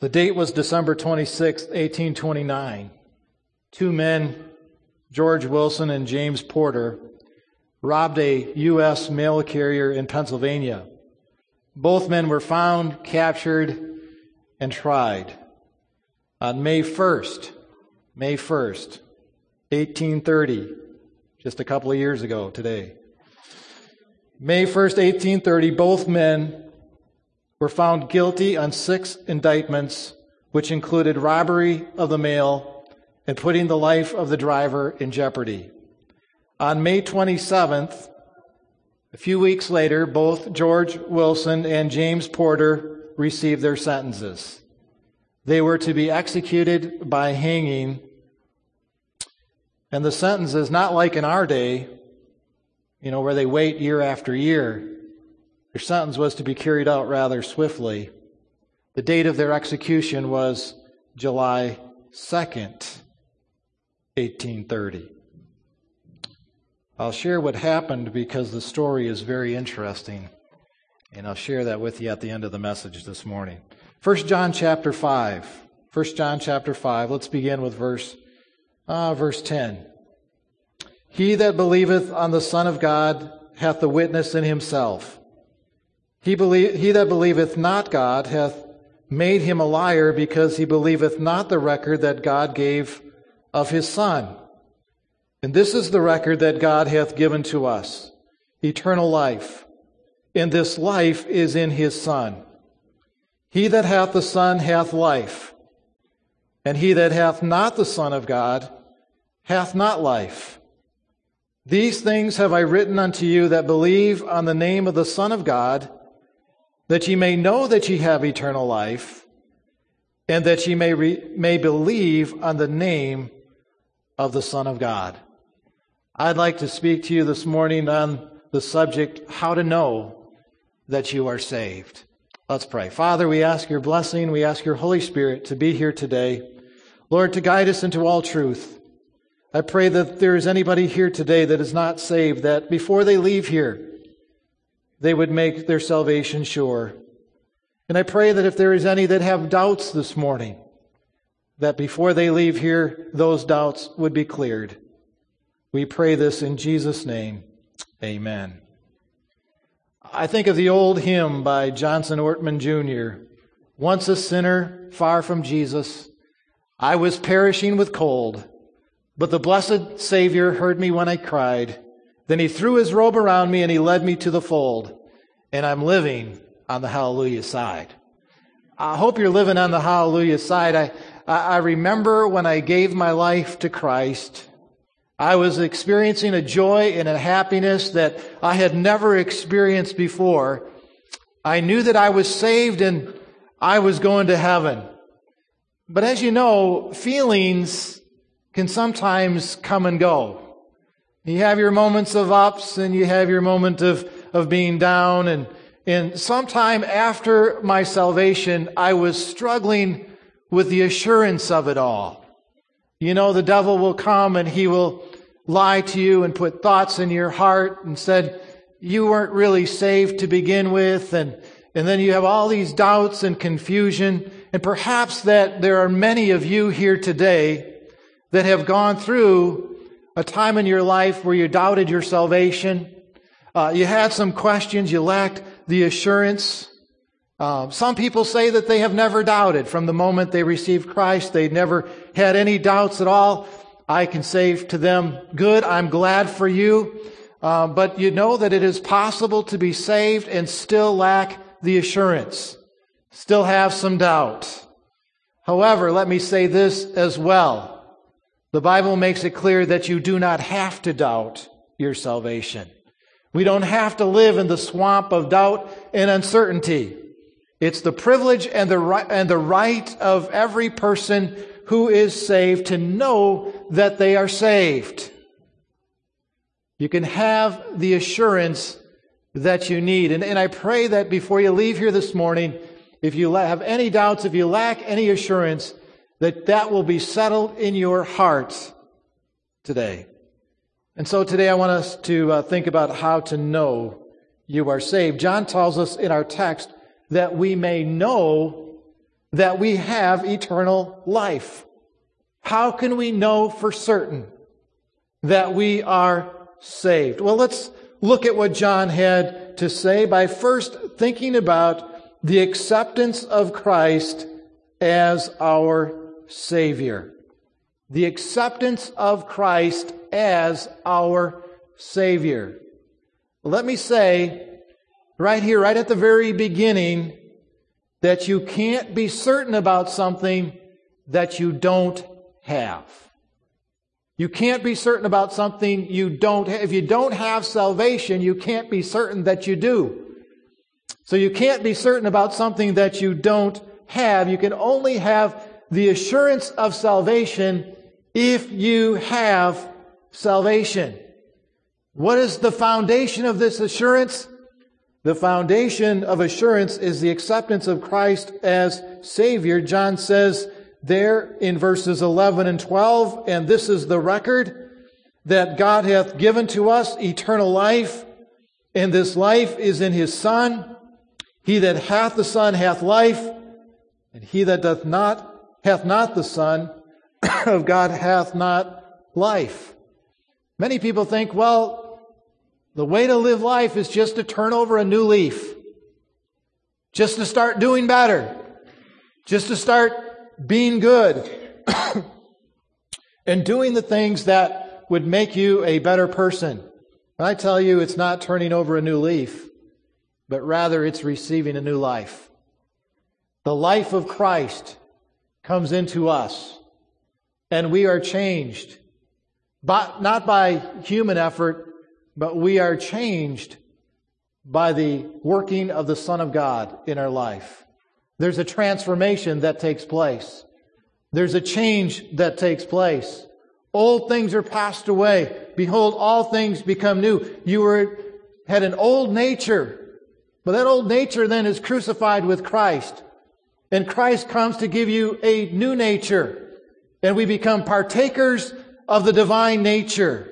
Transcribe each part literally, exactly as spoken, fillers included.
The date was December twenty-sixth, eighteen twenty-nine. Two men, George Wilson and James Porter, robbed a U S mail carrier in Pennsylvania. Both men were found, captured, and tried. On May first, May first, eighteen thirty, just a couple of years ago today. May first, eighteen thirty, both men were found guilty on six indictments, which included robbery of the mail and putting the life of the driver in jeopardy. On May twenty-seventh, a few weeks later, both George Wilson and James Porter received their sentences. They were to be executed by hanging, and the sentences, not like in our day, you know, where they wait year after year. Their sentence was to be carried out rather swiftly. The date of their execution was July second, eighteen thirty. I'll share what happened because the story is very interesting, and I'll share that with you at the end of the message this morning. First John chapter five. First John chapter five. Let's begin with verse, uh, verse ten. He that believeth on the Son of God hath the witness in himself. He, believe, he that believeth not God hath made him a liar, because he believeth not the record that God gave of his Son. And this is the record that God hath given to us, eternal life. And this life is in his Son. He that hath the Son hath life, and he that hath not the Son of God hath not life. These things have I written unto you that believe on the name of the Son of God, that ye may know that ye have eternal life, and that ye may, re- may believe on the name of the Son of God. I'd like to speak to you this morning on the subject, how to know that you are saved. Let's pray. Father, we ask your blessing. We ask your Holy Spirit to be here today. Lord, to guide us into all truth. I pray that if there is anybody here today that is not saved, that before they leave here, they would make their salvation sure. And I pray that if there is any that have doubts this morning, that before they leave here, those doubts would be cleared. We pray this in Jesus' name. Amen. I think of the old hymn by Johnson Ortman Junior Once a sinner, far from Jesus, I was perishing with cold, but the blessed Savior heard me when I cried. Then he threw his robe around me and he led me to the fold. And I'm living on the hallelujah side. I hope you're living on the hallelujah side. I, I remember when I gave my life to Christ, I was experiencing a joy and a happiness that I had never experienced before. I knew that I was saved and I was going to heaven. But as you know, feelings can sometimes come and go. You have your moments of ups and you have your moment of, of being down. And, and sometime after my salvation, I was struggling with the assurance of it all. You know, the devil will come and he will lie to you and put thoughts in your heart and said, you weren't really saved to begin with. And, and then you have all these doubts and confusion. And perhaps that there are many of you here today that have gone through a time in your life where you doubted your salvation. Uh, you had some questions. You lacked the assurance. Uh, some people say that they have never doubted. From the moment they received Christ, they never had any doubts at all. I can say to them, good, I'm glad for you. Uh, but you know that it is possible to be saved and still lack the assurance. Still have some doubt. However, let me say this as well. The Bible makes it clear that you do not have to doubt your salvation. We don't have to live in the swamp of doubt and uncertainty. It's the privilege and the right, and the right of every person who is saved to know that they are saved. You can have the assurance that you need. And, and I pray that before you leave here this morning, if you have any doubts, if you lack any assurance, that that will be settled in your heart today. And so today I want us to uh, think about how to know you are saved. John tells us in our text that we may know that we have eternal life? How can we know for certain that we are saved? Well, let's look at what John had to say by first thinking about the acceptance of Christ as our Savior. The acceptance of Christ as our Savior. Let me say right here, right at the very beginning, that you can't be certain about something that you don't have. You can't be certain about something you don't have. If you don't have salvation, you can't be certain that you do. So you can't be certain about something that you don't have. You can only have the assurance of salvation if you have salvation. What is the foundation of this assurance? The foundation of assurance is the acceptance of Christ as Savior. John says there in verses eleven and twelve, and this is the record, that God hath given to us eternal life, and this life is in His Son. He that hath the Son hath life, and he that doth not, hath not the Son of God hath not life. Many people think, well, the way to live life is just to turn over a new leaf. Just to start doing better. Just to start being good. And doing the things that would make you a better person. And I tell you, it's not turning over a new leaf, but rather it's receiving a new life. The life of Christ comes into us, and we are changed. But not by human effort, but we are changed by the working of the Son of God in our life. There's a transformation that takes place. There's a change that takes place. Old things are passed away. Behold, all things become new. You were had an old nature, but that old nature then is crucified with Christ. And Christ comes to give you a new nature. And we become partakers of the divine nature.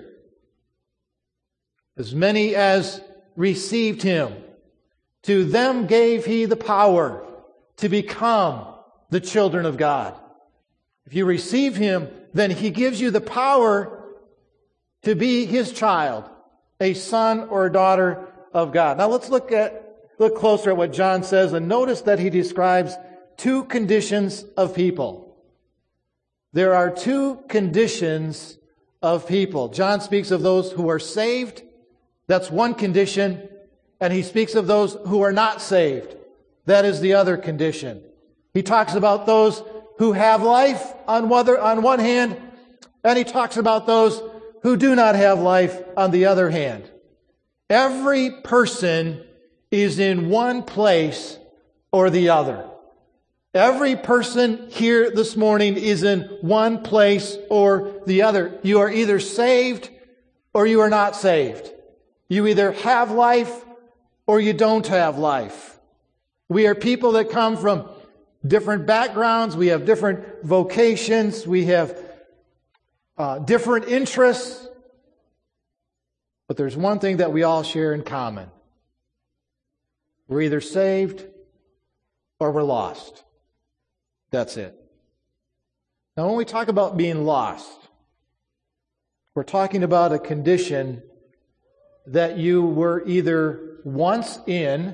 As many as received Him, to them gave He the power to become the children of God. If you receive Him, then He gives you the power to be His child, a son or a daughter of God. Now let's look at look closer at what John says, and notice that he describes two conditions of people. There are two conditions of people. John speaks of those who are saved. That's one condition. And he speaks of those who are not saved. That is the other condition. He talks about those who have life on one hand, and he talks about those who do not have life on the other hand. Every person is in one place or the other. Every person here this morning is in one place or the other. You are either saved or you are not saved. You either have life or you don't have life. We are people that come from different backgrounds. We have different vocations. We have uh, different interests. But there's one thing that we all share in common. We're either saved or we're lost. That's it. Now, when we talk about being lost, we're talking about a condition that you were either once in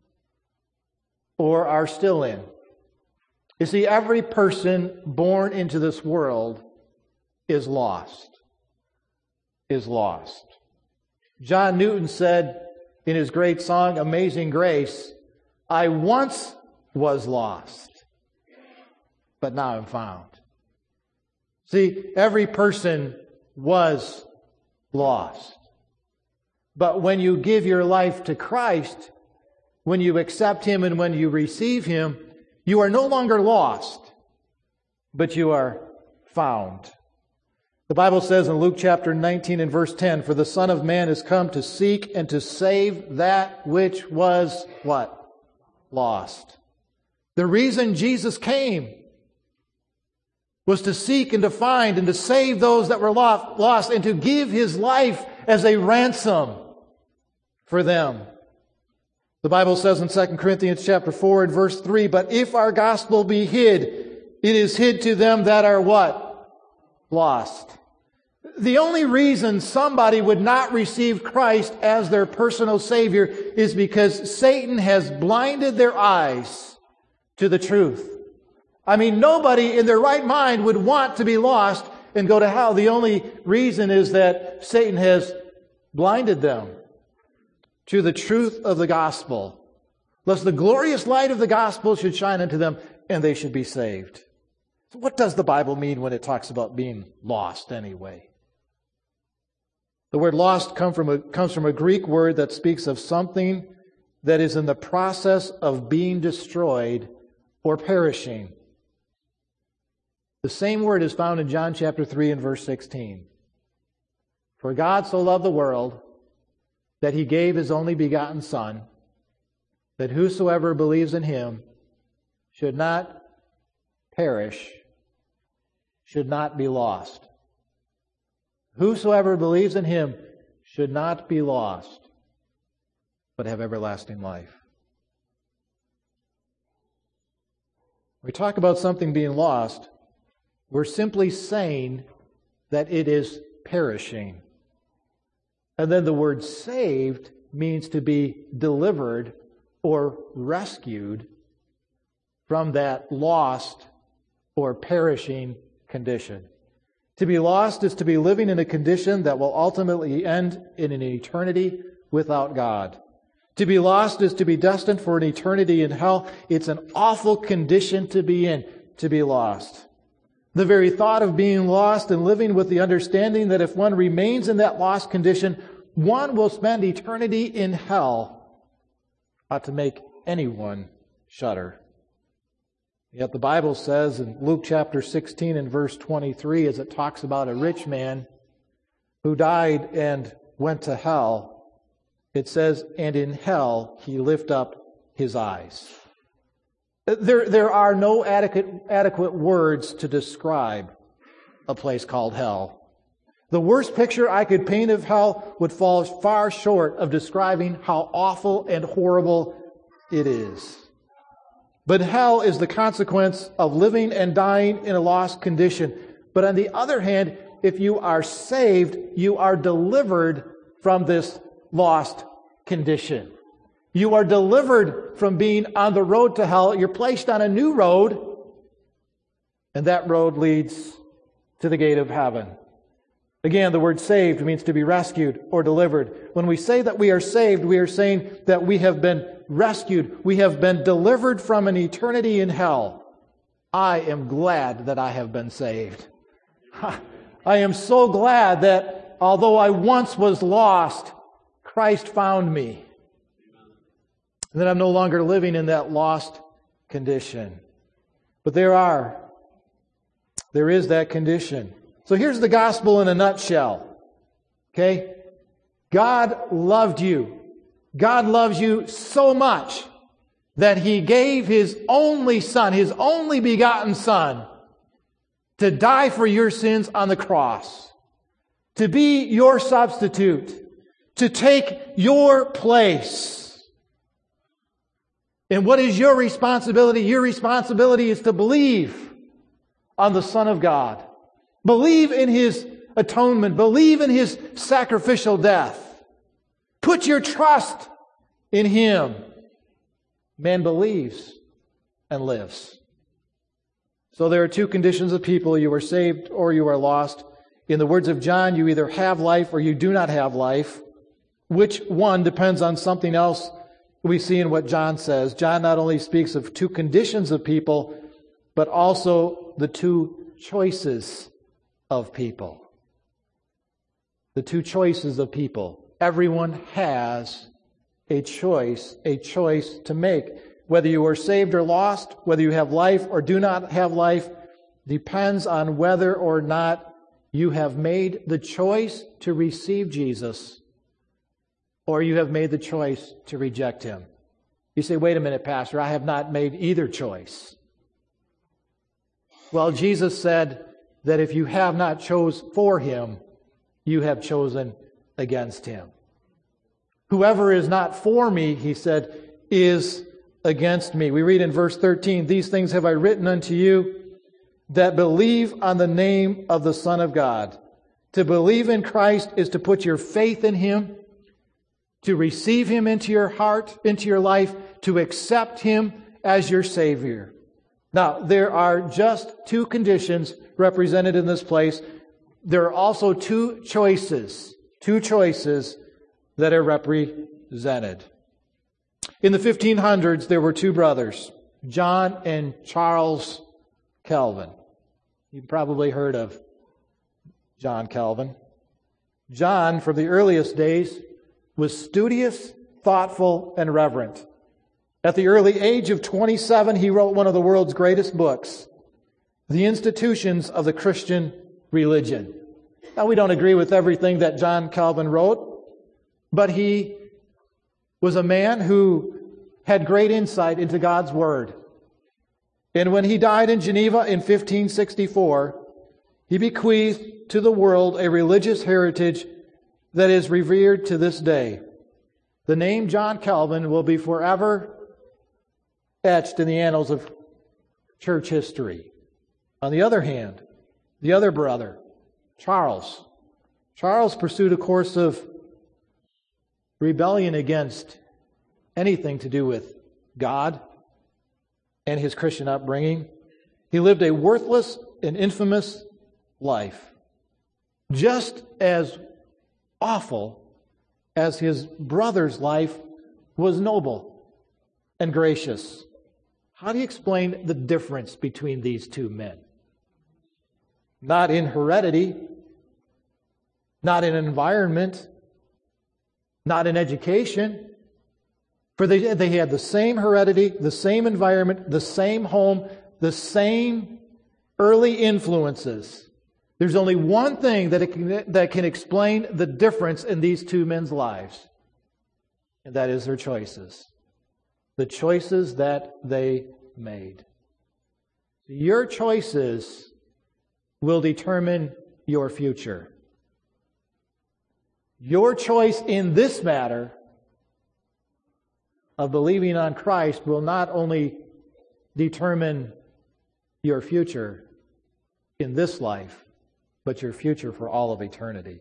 or are still in. You see, every person born into this world is lost. Is lost. John Newton said in his great song, Amazing Grace, I once was lost, but now I'm found. See, every person was lost. But when you give your life to Christ, when you accept Him and when you receive Him, you are no longer lost, but you are found. The Bible says in Luke chapter nineteen and verse ten, for the Son of Man is come to seek and to save that which was what? Lost. The reason Jesus came was to seek and to find and to save those that were lost and to give His life as a ransom for them. The Bible says in Second Corinthians chapter four and verse three, but if our gospel be hid, it is hid to them that are what? Lost. The only reason somebody would not receive Christ as their personal Savior is because Satan has blinded their eyes to the truth. I mean, nobody in their right mind would want to be lost and go to hell. The only reason is that Satan has blinded them to the truth of the gospel, lest the glorious light of the gospel should shine unto them and they should be saved. So what does the Bible mean when it talks about being lost anyway? The word lost come from a, comes from a Greek word that speaks of something that is in the process of being destroyed or perishing. The same word is found in John chapter three and verse sixteen. For God so loved the world that He gave His only begotten Son, that whosoever believes in Him should not perish, should not be lost. Whosoever believes in Him should not be lost, but have everlasting life. When we talk about something being lost, we're simply saying that it is perishing. And then the word saved means to be delivered or rescued from that lost or perishing condition. To be lost is to be living in a condition that will ultimately end in an eternity without God. To be lost is to be destined for an eternity in hell. It's an awful condition to be in, to be lost. The very thought of being lost and living with the understanding that if one remains in that lost condition, one will spend eternity in hell ought to make anyone shudder. Yet the Bible says in Luke chapter sixteen and verse twenty-three, as it talks about a rich man who died and went to hell, it says, and in hell he lift up his eyes. There, there are no adequate, adequate words to describe a place called hell. The worst picture I could paint of hell would fall far short of describing how awful and horrible it is. But hell is the consequence of living and dying in a lost condition. But on the other hand, if you are saved, you are delivered from this lost condition. You are delivered from being on the road to hell. You're placed on a new road, and that road leads to the gate of heaven. Again, the word saved means to be rescued or delivered. When we say that we are saved, we are saying that we have been rescued. We have been delivered from an eternity in hell. I am glad that I have been saved. I am so glad that although I once was lost, Christ found me. And that I'm no longer living in that lost condition. But there are. There is that condition. So here's the gospel in a nutshell. Okay? God loved you. God loves you so much that He gave His only Son, His only begotten Son, to die for your sins on the cross, to be your substitute, to take your place. And what is your responsibility? Your responsibility is to believe on the Son of God. Believe in His atonement. Believe in His sacrificial death. Put your trust in Him. Man believes and lives. So there are two conditions of people. You are saved or you are lost. In the words of John, you either have life or you do not have life. Which one depends on something else we see in what John says. John not only speaks of two conditions of people, but also the two choices of people. The two choices of people. Everyone has a choice, a choice to make. Whether you are saved or lost, whether you have life or do not have life, depends on whether or not you have made the choice to receive Jesus or you have made the choice to reject Him. You say, wait a minute, Pastor, I have not made either choice. Well, Jesus said that if you have not chose for Him, you have chosen against Him. Whoever is not for me, He said, is against me. We read in verse thirteen, these things have I written unto you that believe on the name of the Son of God. To believe in Christ is to put your faith in Him, to receive Him into your heart, into your life, to accept Him as your Savior. Now, there are just two conditions represented in this place. There are also two choices, two choices that are represented. In the fifteen hundreds, there were two brothers, John and Charles Calvin. You've probably heard of John Calvin. John, from the earliest days, was studious, thoughtful, and reverent. At the early age of twenty-seven, he wrote one of the world's greatest books, The Institutions of the Christian Religion. Now, we don't agree with everything that John Calvin wrote, but he was a man who had great insight into God's Word. And when he died in Geneva in fifteen sixty-four, he bequeathed to the world a religious heritage that is revered to this day. The name John Calvin will be forever etched in the annals of church history. On the other hand, the other brother, Charles. Charles pursued a course of rebellion against anything to do with God and his Christian upbringing. He lived a worthless and infamous life, just as awful as his brother's life was noble and gracious. How do you explain the difference between these two men? Not in heredity, not in environment, not in education. For they, they had the same heredity, the same environment, the same home, the same early influences. There's only one thing that, it can, that can explain the difference in these two men's lives, and that is their choices. The choices that they made. Your choices will determine your future. Your choice in this matter of believing on Christ will not only determine your future in this life, but your future for all of eternity.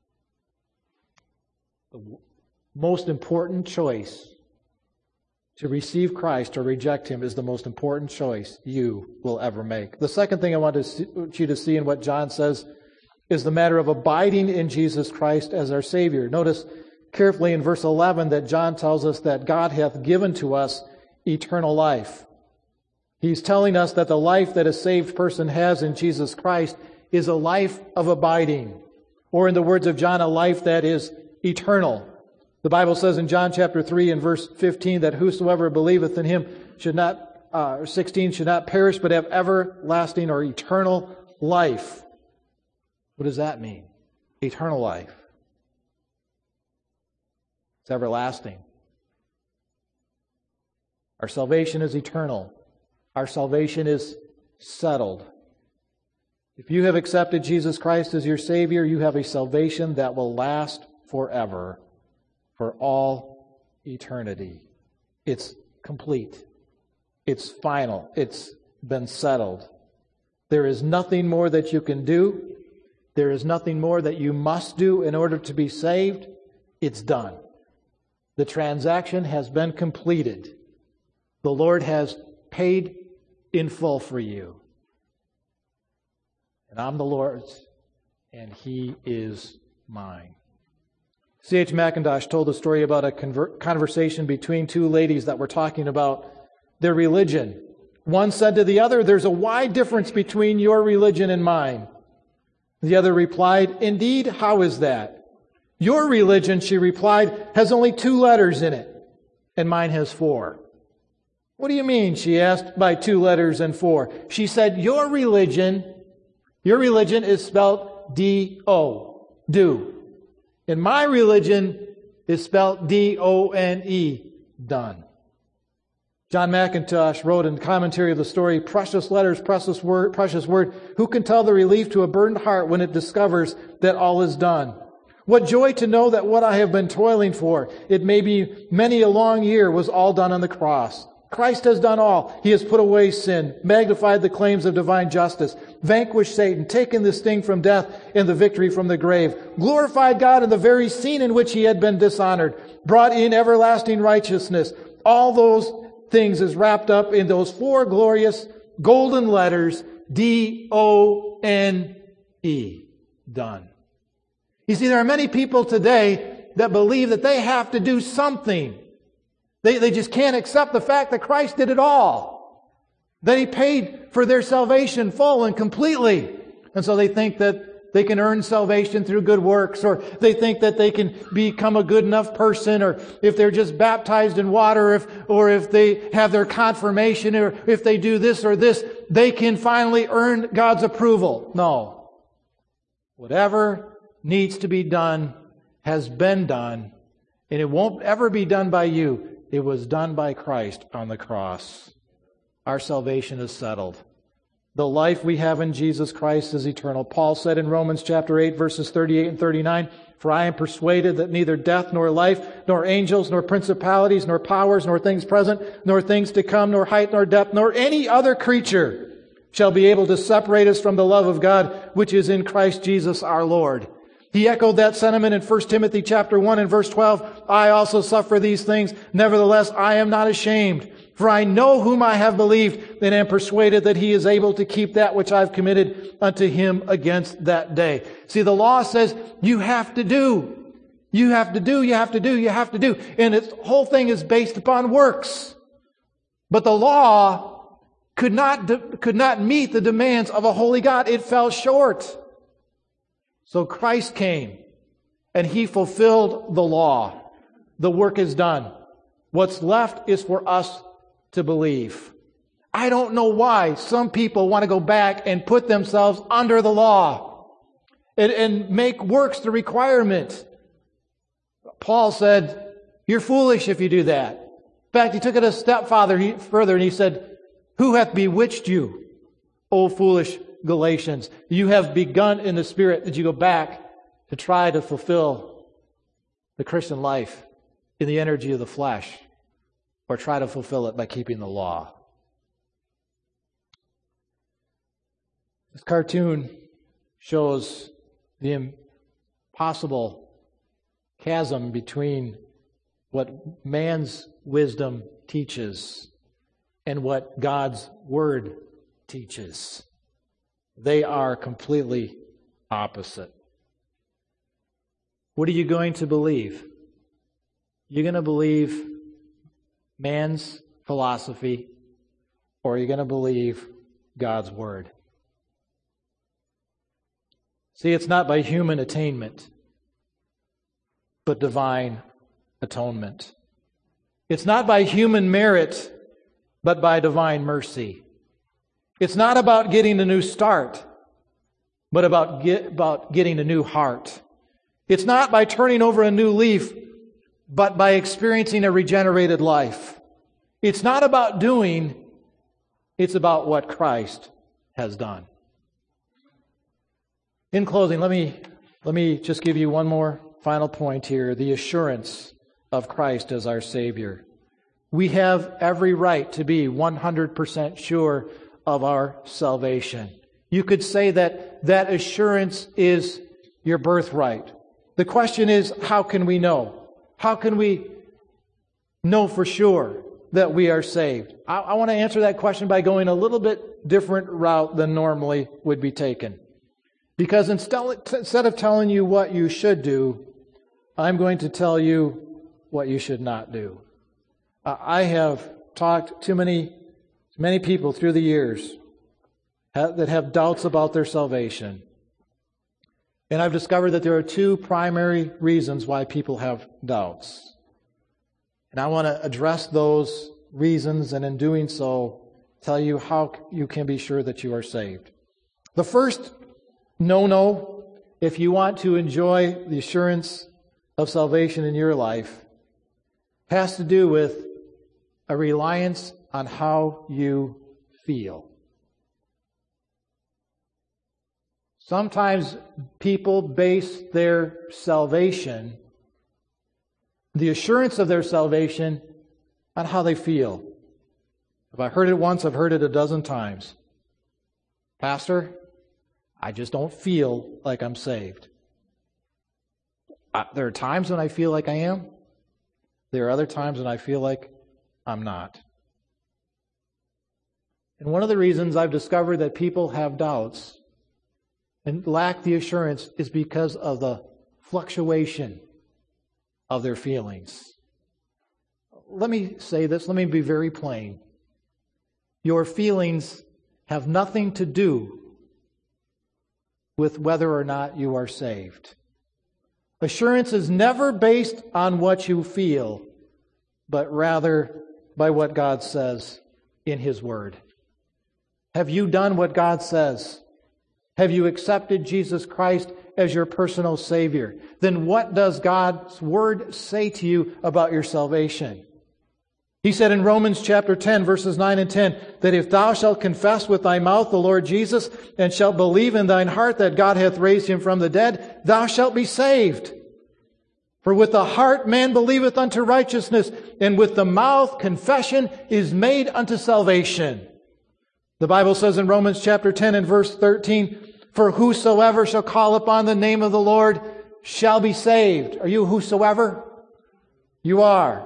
The most important choice to receive Christ or reject Him is the most important choice you will ever make. The second thing I want to see, you to see in what John says is the matter of abiding in Jesus Christ as our Savior. Notice carefully in verse eleven that John tells us that God hath given to us eternal life. He's telling us that the life that a saved person has in Jesus Christ is a life of abiding, or in the words of John, a life that is eternal. The Bible says in John chapter three and verse fifteen that whosoever believeth in Him should not, uh, sixteen, should not perish but have everlasting or eternal life. What does that mean? Eternal life. It's everlasting. Our salvation is eternal. Our salvation is settled. If you have accepted Jesus Christ as your Savior, you have a salvation that will last forever, for all eternity. It's complete. It's final. It's been settled. There is nothing more that you can do. There is nothing more that you must do in order to be saved. It's done. The transaction has been completed. The Lord has paid in full for you. And I'm the Lord's, and He is mine. C H Mackintosh told a story about a conver- conversation between two ladies that were talking about their religion. One said to the other, "There's a wide difference between your religion and mine." The other replied, "Indeed, how is that?" "Your religion," she replied, "has only two letters in it, and mine has four." "What do you mean," she asked, "by two letters and four?" She said, "Your religion, your religion is spelled D O, do. And my religion is spelled D O N E, done." John Mackintosh wrote in commentary of the story, "Precious letters, precious word, precious word. Who can tell the relief to a burdened heart when it discovers that all is done? What joy to know that what I have been toiling for, it may be many a long year, was all done on the cross. Christ has done all. He has put away sin, magnified the claims of divine justice, vanquished Satan, taken the sting from death and the victory from the grave, glorified God in the very scene in which He had been dishonored, brought in everlasting righteousness. All those things is wrapped up in those four glorious golden letters, D O N E, done. You see, there are many people today that believe that they have to do something. They, they just can't accept the fact that Christ did it all. That He paid for their salvation full and completely. And so they think that they can earn salvation through good works, or they think that they can become a good enough person, or if they're just baptized in water, or if, or if they have their confirmation, or if they do this or this, they can finally earn God's approval. No. Whatever needs to be done has been done, and it won't ever be done by you. It was done by Christ on the cross. Our salvation is settled. The life we have in Jesus Christ is eternal. Paul said in Romans chapter eight, verses thirty-eight and thirty-nine, "For I am persuaded that neither death nor life, nor angels, nor principalities, nor powers, nor things present, nor things to come, nor height, nor depth, nor any other creature shall be able to separate us from the love of God, which is in Christ Jesus our Lord." He echoed that sentiment in First Timothy chapter one and verse twelve. "I also suffer these things. Nevertheless, I am not ashamed. For I know whom I have believed, and am persuaded that He is able to keep that which I've committed unto Him against that day." See, the law says you have to do. You have to do, you have to do, you have to do. And its whole thing is based upon works. But the law could not, could not meet the demands of a holy God. It fell short. So Christ came, and He fulfilled the law. The work is done. What's left is for us to believe. I don't know why some people want to go back and put themselves under the law and, and make works the requirement. Paul said, "You're foolish if you do that." In fact, he took it a step farther, he, further and he said, "Who hath bewitched you, O foolish Galatians? You have begun in the Spirit that you go back to try to fulfill the Christian life in the energy of the flesh, or try to fulfill it by keeping the law." This cartoon shows the impossible chasm between what man's wisdom teaches and what God's Word teaches. They are completely opposite. What are you going to believe? You're going to believe man's philosophy, or are you going to believe God's Word? See, it's not by human attainment, but divine atonement. It's not by human merit, but by divine mercy. It's not about getting a new start, but about, get, about getting a new heart. It's not by turning over a new leaf, but by experiencing a regenerated life. It's not about doing, it's about what Christ has done. In closing, let me, let me just give you one more final point here, the assurance of Christ as our Savior. We have every right to be one hundred percent sure of our salvation. You could say that that assurance is your birthright. The question is, how can we know? How can we know for sure that we are saved? I, I want to answer that question by going a little bit different route than normally would be taken. Because instead of telling you what you should do, I'm going to tell you what you should not do. I have talked to many, many people through the years that have doubts about their salvation. And I've discovered that there are two primary reasons why people have doubts. And I want to address those reasons, and in doing so, tell you how you can be sure that you are saved. The first no-no, if you want to enjoy the assurance of salvation in your life, has to do with a reliance on how you feel. Sometimes people base their salvation, the assurance of their salvation, on how they feel. If I heard it once, I've heard it a dozen times. Pastor, I just don't feel like I'm saved. I, there are times when I feel like I am. There are other times when I feel like I'm not. And one of the reasons I've discovered that people have doubts and lack the assurance is because of the fluctuation of their feelings. Let me say this, let me be very plain. Your feelings have nothing to do with whether or not you are saved. Assurance is never based on what you feel, but rather by what God says in His Word. Have you done what God says? Have you accepted Jesus Christ as your personal Savior? Then what does God's Word say to you about your salvation? He said in Romans chapter ten, verses nine and ten, that if thou shalt confess with thy mouth the Lord Jesus, and shalt believe in thine heart that God hath raised Him from the dead, thou shalt be saved. For with the heart man believeth unto righteousness, and with the mouth confession is made unto salvation. The Bible says in Romans chapter ten and verse thirteen, for whosoever shall call upon the name of the Lord shall be saved. Are you whosoever? You are.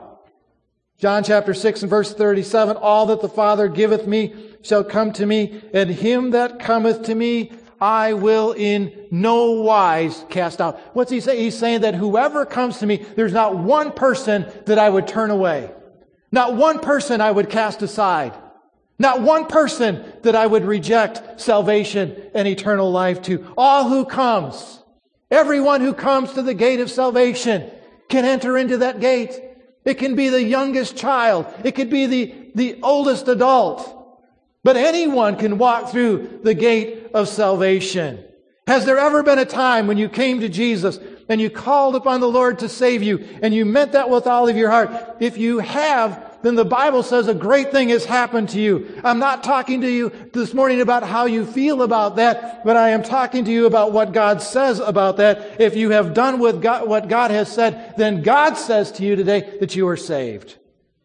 John chapter six and verse thirty-seven, all that the Father giveth me shall come to me, and him that cometh to me I will in no wise cast out. What's he say? He's saying that whoever comes to me, there's not one person that I would turn away. Not one person I would cast aside. Not one person that I would reject salvation and eternal life to. All who comes, everyone who comes to the gate of salvation can enter into that gate. It can be the youngest child. It could be the, the oldest adult. But anyone can walk through the gate of salvation. Has there ever been a time when you came to Jesus and you called upon the Lord to save you and you meant that with all of your heart? If you have, then the Bible says a great thing has happened to you. I'm not talking to you this morning about how you feel about that, but I am talking to you about what God says about that. If you have done with God, what God has said, then God says to you today that you are saved.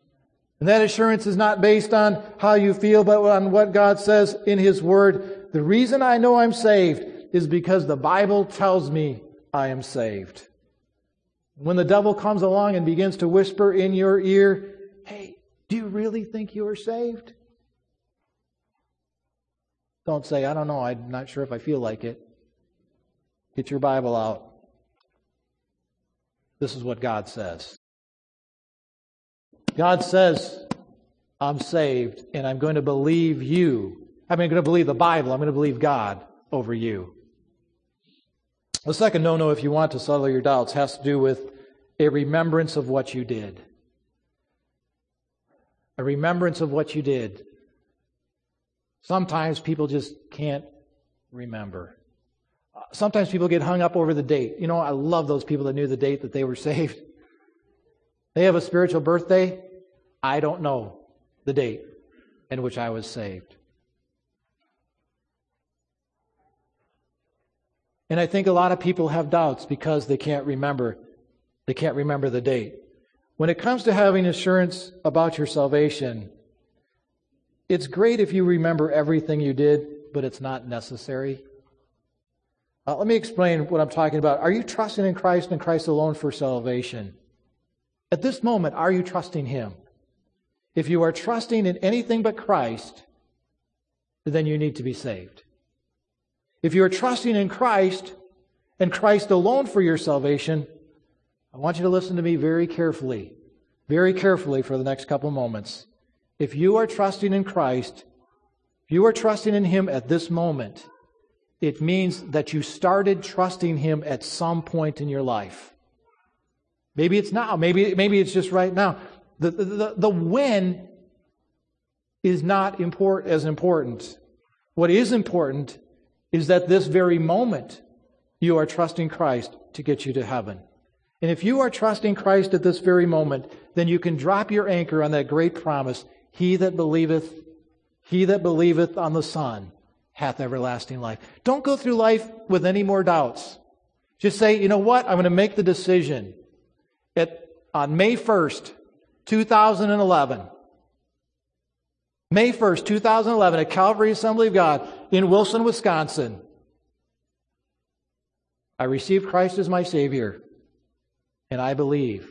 And that assurance is not based on how you feel, but on what God says in His Word. The reason I know I'm saved is because the Bible tells me I am saved. When the devil comes along and begins to whisper in your ear, hey, do you really think you are saved? Don't say, I don't know, I'm not sure if I feel like it. Get your Bible out. This is what God says. God says, I'm saved, and I'm going to believe you. I'm going to believe the Bible. I'm going to believe God over you. The second no-no, if you want to settle your doubts, has to do with a remembrance of what you did. A remembrance of what you did. Sometimes people just can't remember. Sometimes people get hung up over the date. You know, I love those people that knew the date that they were saved. They have a spiritual birthday. I don't know the date in which I was saved. And I think a lot of people have doubts because they can't remember. They can't remember the date. When it comes to having assurance about your salvation, it's great if you remember everything you did, but it's not necessary. Uh, let me explain what I'm talking about. Are you trusting in Christ and Christ alone for salvation? At this moment, are you trusting Him? If you are trusting in anything but Christ, then you need to be saved. If you are trusting in Christ and Christ alone for your salvation, I want you to listen to me very carefully, very carefully for the next couple moments. If you are trusting in Christ, if you are trusting in Him at this moment, it means that you started trusting Him at some point in your life. Maybe it's now. Maybe, maybe it's just right now. The, the, the when is not import, as important. What is important is that this very moment you are trusting Christ to get you to heaven. And if you are trusting Christ at this very moment, then you can drop your anchor on that great promise, He that believeth, he that believeth on the Son hath everlasting life. Don't go through life with any more doubts. Just say, you know what? I'm going to make the decision at, on May first, two thousand eleven. May first, two thousand eleven, at Calvary Assembly of God in Wilson, Wisconsin. I received Christ as my Savior, and I believe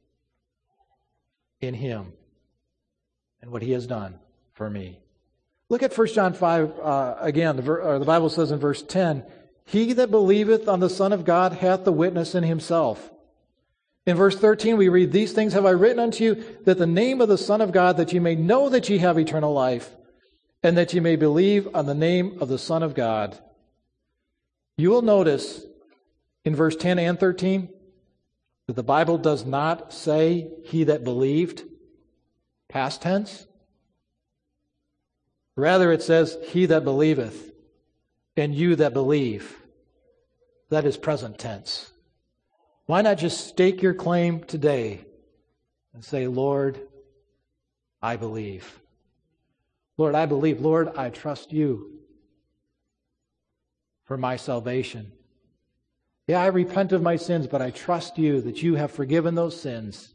in Him and what He has done for me. Look at First John five uh, again. The, ver- the Bible says in verse ten, He that believeth on the Son of God hath the witness in himself. In verse thirteen we read, These things have I written unto you, that the name of the Son of God, that ye may know that ye have eternal life, and that ye may believe on the name of the Son of God. You will notice in verse ten and thirteen that the Bible does not say he that believed, past tense. Rather, it says, he that believeth, and you that believe. That is present tense. Why not just stake your claim today and say, Lord, I believe. Lord, I believe. Lord, I trust you for my salvation. Yeah, I repent of my sins, but I trust you that you have forgiven those sins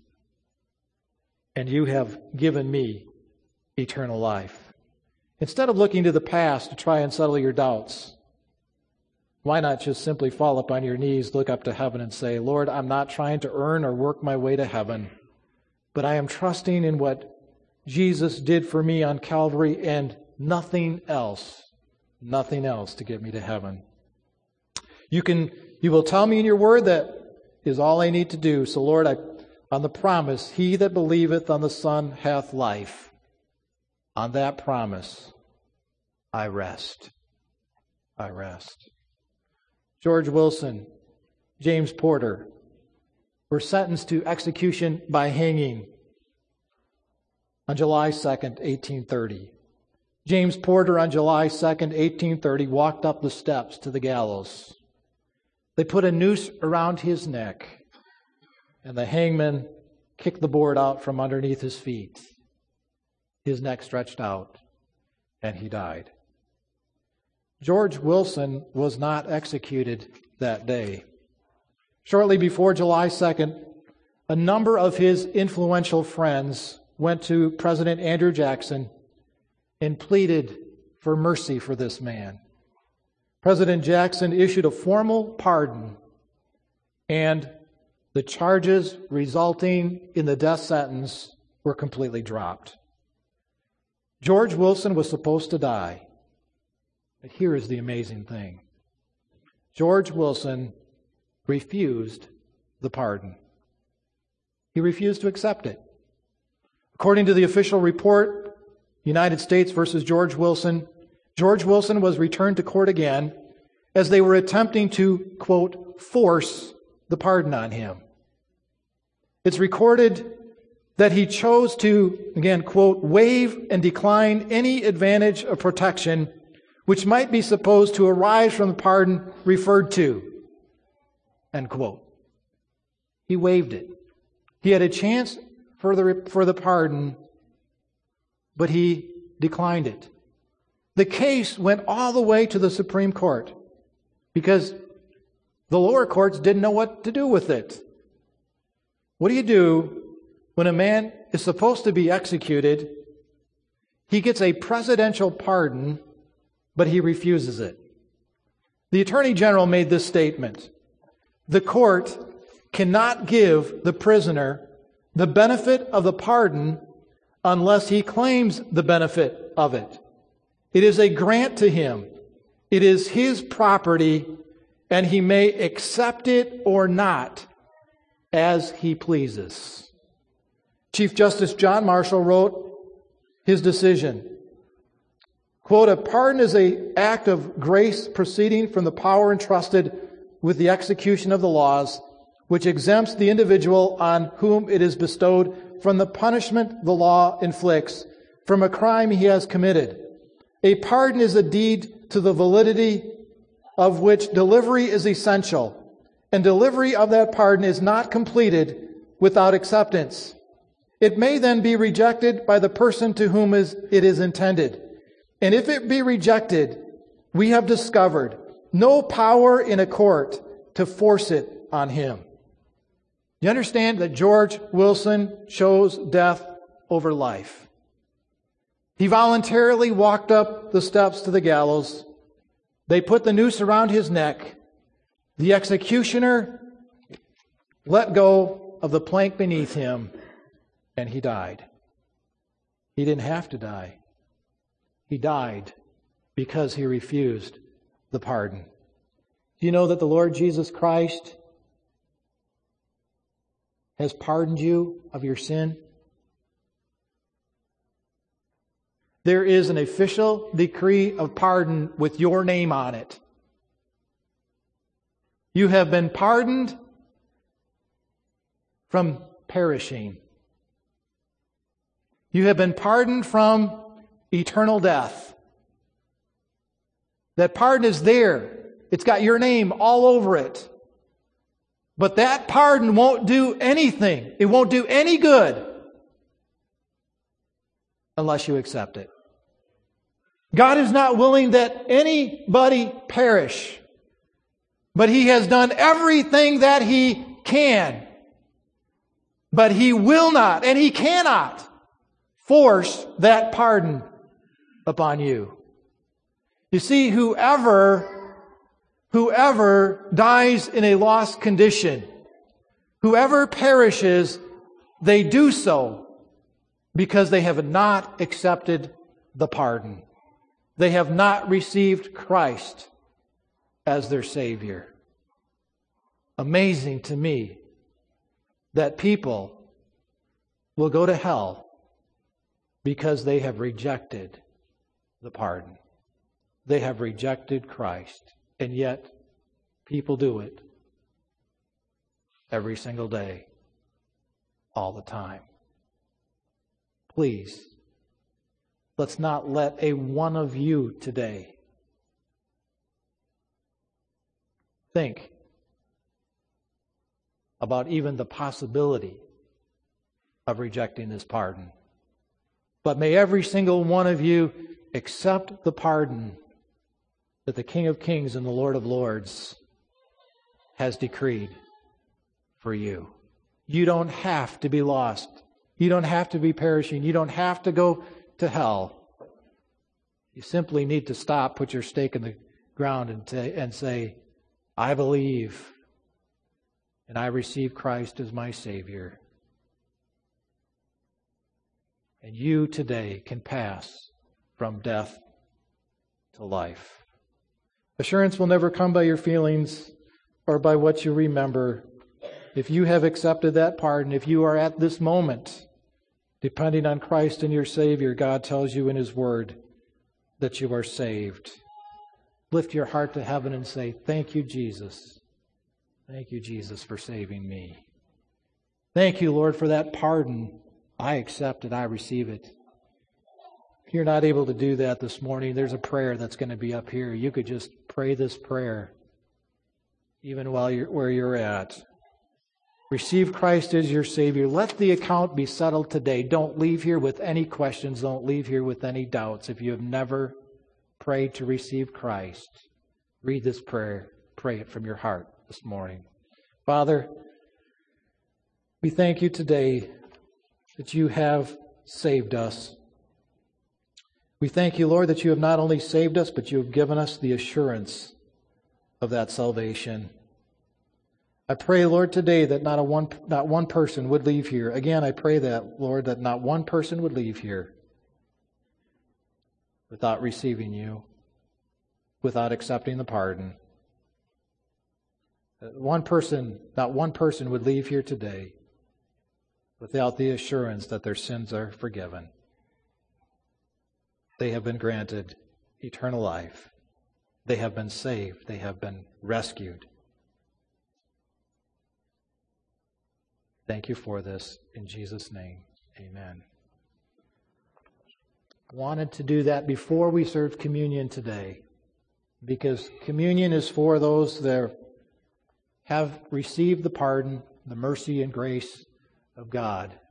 and you have given me eternal life. Instead of looking to the past to try and settle your doubts, why not just simply fall upon your knees, look up to heaven and say, Lord, I'm not trying to earn or work my way to heaven, but I am trusting in what Jesus did for me on Calvary and nothing else, nothing else to get me to heaven. You can, you will tell me in your word that is all I need to do. So Lord, I, on the promise, he that believeth on the Son hath life. On that promise, I rest. I rest. George Wilson, James Porter were sentenced to execution by hanging on July second, eighteen thirty. James Porter on July second, eighteen thirty walked up the steps to the gallows. They put a noose around his neck, and the hangman kicked the board out from underneath his feet. His neck stretched out, and he died. George Wilson was not executed that day. Shortly before July second, a number of his influential friends went to President Andrew Jackson and pleaded for mercy for this man. President Jackson issued a formal pardon, and the charges resulting in the death sentence were completely dropped. George Wilson was supposed to die. But here is the amazing thing. George Wilson refused the pardon. He refused to accept it. According to the official report, United States versus George Wilson, George Wilson was returned to court again as they were attempting to, quote, force the pardon on him. It's recorded that he chose to, again, quote, waive and decline any advantage of protection which might be supposed to arise from the pardon referred to, end quote. He waived it. He had a chance for the, for the pardon, but he declined it. The case went all the way to the Supreme Court because the lower courts didn't know what to do with it. What do you do when a man is supposed to be executed? He gets a presidential pardon, but he refuses it. The Attorney General made this statement: the court cannot give the prisoner the benefit of the pardon unless he claims the benefit of it. It is a grant to him. It is his property, and he may accept it or not as he pleases. Chief Justice John Marshall wrote his decision. Quote, a pardon is an act of grace proceeding from the power entrusted with the execution of the laws, which exempts the individual on whom it is bestowed from the punishment the law inflicts from a crime he has committed. A pardon is a deed to the validity of which delivery is essential, and delivery of that pardon is not completed without acceptance. It may then be rejected by the person to whom is, it is intended. And if it be rejected we have discovered no power in a court to force it on him. You understand that George Wilson chose death over life. He voluntarily walked up the steps to the gallows. They put the noose around his neck. The executioner let go of the plank beneath him, and he died. He didn't have to die. He died because he refused the pardon. Do you know that the Lord Jesus Christ has pardoned you of your sin? There is an official decree of pardon with your name on it. You have been pardoned from perishing. You have been pardoned from eternal death. That pardon is there. It's got your name all over it. But that pardon won't do anything. It won't do any good unless you accept it. God is not willing that anybody perish, but He has done everything that He can. But He will not, and He cannot, force that pardon upon you. You see, whoever Whoever dies in a lost condition, whoever perishes, they do so because they have not accepted the pardon. They have not received Christ as their Savior. Amazing to me that people will go to hell because they have rejected the pardon. They have rejected Christ. And yet, people do it every single day, all the time. Please, let's not let a one of you today think about even the possibility of rejecting this pardon. But may every single one of you accept the pardon that the King of Kings and the Lord of Lords has decreed for you. You don't have to be lost. You don't have to be perishing. You don't have to go to hell. You simply need to stop, put your stake in the ground and, t- and say, I believe and I receive Christ as my Savior. And you today can pass from death to life. Assurance will never come by your feelings or by what you remember. If you have accepted that pardon, if you are at this moment depending on Christ and your Savior, God tells you in His Word that you are saved. Lift your heart to heaven and say, thank you, Jesus. Thank you, Jesus, for saving me. Thank you, Lord, for that pardon. I accept it. I receive it. If you're not able to do that this morning, there's a prayer that's going to be up here. You could just pray this prayer even while you're where you're at. Receive Christ as your Savior. Let the account be settled today. Don't leave here with any questions. Don't leave here with any doubts. If you have never prayed to receive Christ, read this prayer. Pray it from your heart this morning. Father, we thank you today that you have saved us. We thank you, Lord, that you have not only saved us, but you have given us the assurance of that salvation. I pray, Lord, today that not a one, not one person would leave here. Again, I pray that, Lord, that not one person would leave here without receiving you, without accepting the pardon. One person, not one person would leave here today without the assurance that their sins are forgiven. They have been granted eternal life. They have been saved. They have been rescued. Thank you for this. In Jesus' name, amen. I wanted to do that before we served communion today, because communion is for those that have received the pardon, the mercy and grace of God.